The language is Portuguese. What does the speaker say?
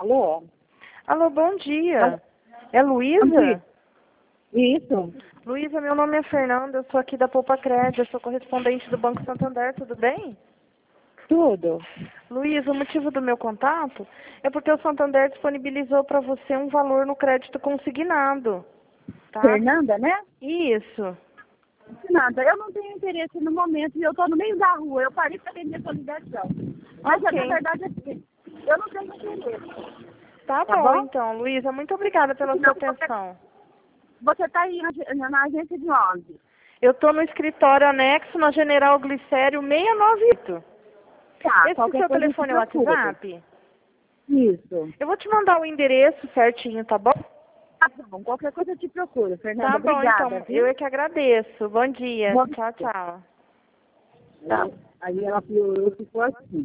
Alô? Alô, bom dia. É Luísa? Isso. Luísa, meu nome é Fernanda, eu sou aqui da Poupa Crédito, eu sou correspondente do Banco Santander, tudo bem? Tudo. Luísa, o motivo do meu contato é porque o Santander disponibilizou para você um valor no crédito consignado, tá? Fernanda, né? Isso. Nada, eu não tenho interesse no momento e eu estou no meio da rua. Eu parei para atender sua ligação. Mas Ok. na verdade é assim, eu não tenho interesse. Tá Tá bom, bom? então, Luísa, muito obrigada pela sua Não, atenção. você está aí na agência de onde? Eu estou no escritório anexo na General Glicério 698. Tá, Esse qualquer seu coisa eu te telefone é o procuro. WhatsApp? Isso. Eu vou te mandar o endereço certinho, tá bom? Tá bom, qualquer coisa eu te procuro, Fernanda. Tá bom, Obrigada, então. viu? Eu é que agradeço. Bom dia. Bom Tchau, dia. tchau. Tá. Aí ela piorou, ficou assim.